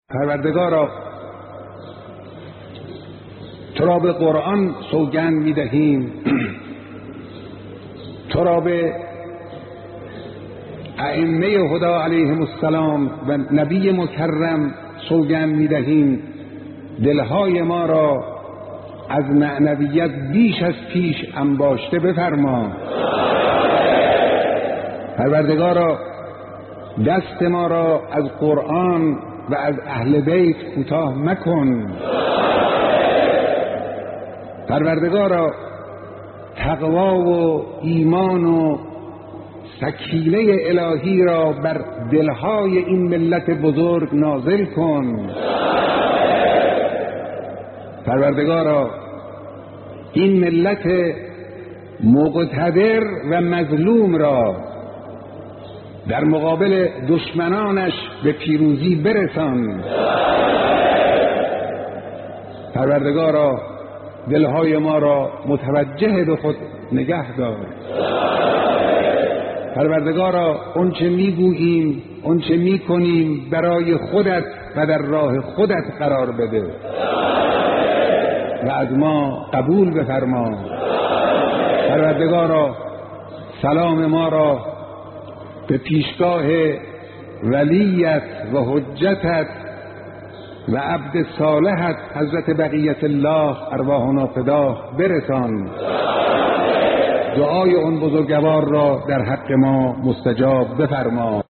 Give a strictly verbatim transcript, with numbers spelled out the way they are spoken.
پروردگارا تو را به قرآن سوگند می‌دهیم، تو را به ائمه هدا علیهم السلام و نبی مکرم سوگند می‌دهیم، دلهای ما را از معنویت بیش از پیش انباشته بفرما. پروردگارا دست ما را از قرآن و از اهل بیت کوتاه مکن. پروردگارا تقوا و ایمان و سکینه الهی را بر دلهای این ملت بزرگ نازل کن. پروردگارا این ملت مقتدر و مظلوم را در مقابل دشمنانش به پیروزی برسان. پروردگارا دلهای ما را متوجه به خود نگه دار. پروردگارا اونچه میگوییم اونچه میکنیم برای خودت و در راه خودت قرار بده و از ما قبول بفرما. پروردگارا سلام ما را به پیشگاه ولیت و حجتت و عبد صالحت حضرت بقیت الله ارواحنا فداه برسان. دعای اون بزرگوار را در حق ما مستجاب بفرما.